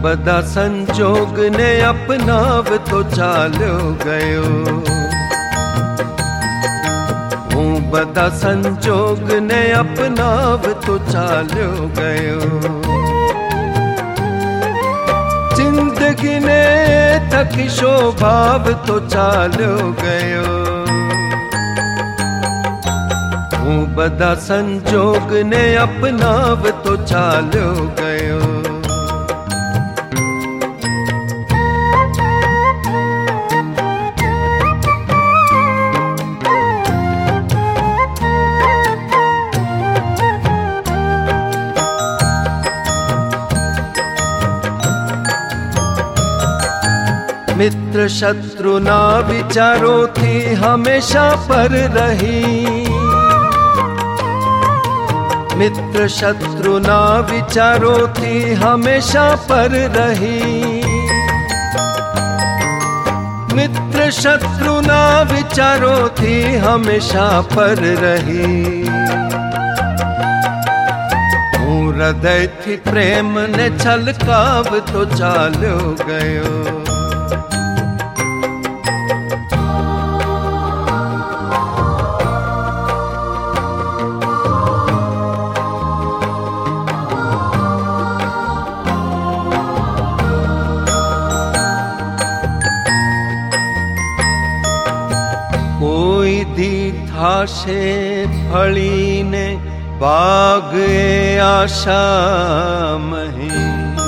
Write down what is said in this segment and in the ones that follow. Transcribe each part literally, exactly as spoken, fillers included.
બધા સંજોગને અપનાવતો ચાલ્યો ગયો, હું બધા સંજોગને અપનાવતો ચાલ્યો ગયો, જિંદગીને થકી શોભાવતો ચાલ્યો ગયો, હું બધા સંજોગને અપનાવતો ચાલ્યો ગયો। मित्र शत्रुना विचारोथी हमेशा पर रही, मित्र शत्रुना विचारोथी हमेशा पर रही, मित्र शत्रुना विचारोथी हमेशा पर रही, हूँ हृदय थी प्रेम ने छलकावतो चाल्यो गयो, कोई दीथाशे फळीने बाग ए आशा मही,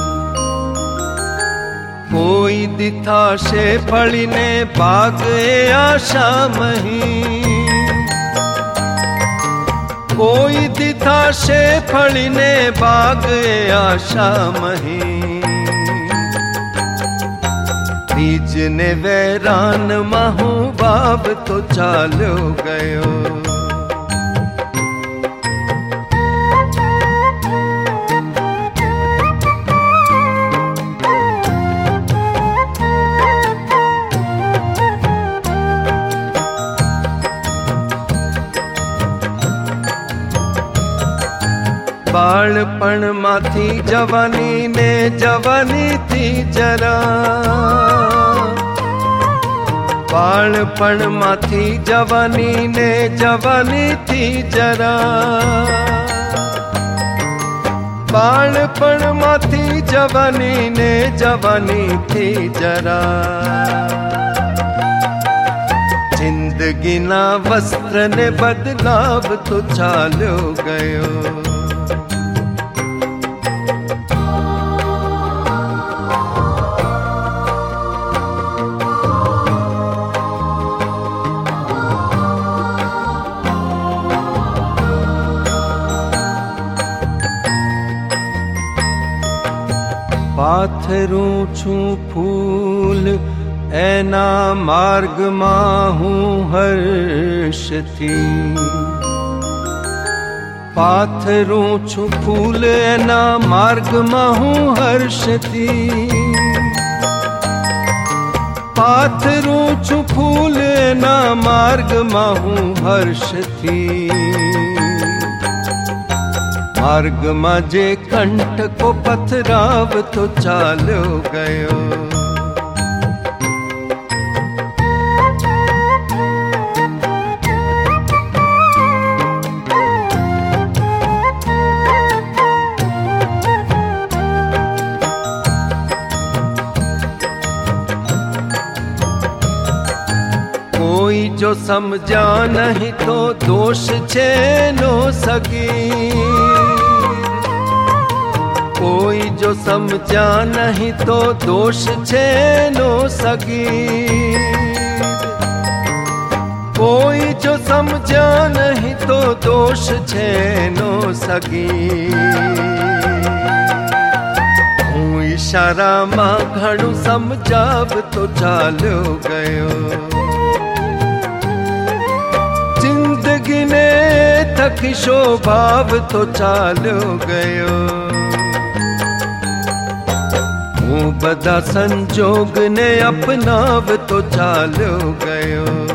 कोई दीथाशे फळीने बाग ए आशा मही, कोई दीथाशे फळीने बाग ए आशा मही, बीज ने वैरान महू बाब तो चाल्यो गयो, बाळपण माथी जवानी ने जवानी थी जरा, बाळपण माथी जवानी ने जवानी थी जरा, बाळपण माथी जवानी ने जवानी थी जरा, जिंदगी ना वस्त्र ने बदलाव तो चाल्यो गयो, पाथरूं छूं फूल एना मार्ग माहूं हर्ष थी, पाथरूं छूं फूल एना मार्ग माहूं हर्ष थी, पाथरूं छूं फूल एना मार्ग माहूं हर्ष थी, मार्ग माजे कंठ को पथराव तो चाल्यो गयो, कोई जो समझा नहीं तो दोष छे नो सगी, कोई जो समझा नहीं तो दोष छे नो सगी, कोई जो समझा नहीं तो दोष छे नो सगी, हूँ इशारा मां घणुं समझाव तो चाल्यो गयो, जिंदगी ने थकी शोभाव तो चाल्यो गयो, हूँ बधा संजोग ने अपनाव तो चाल्यो गयो।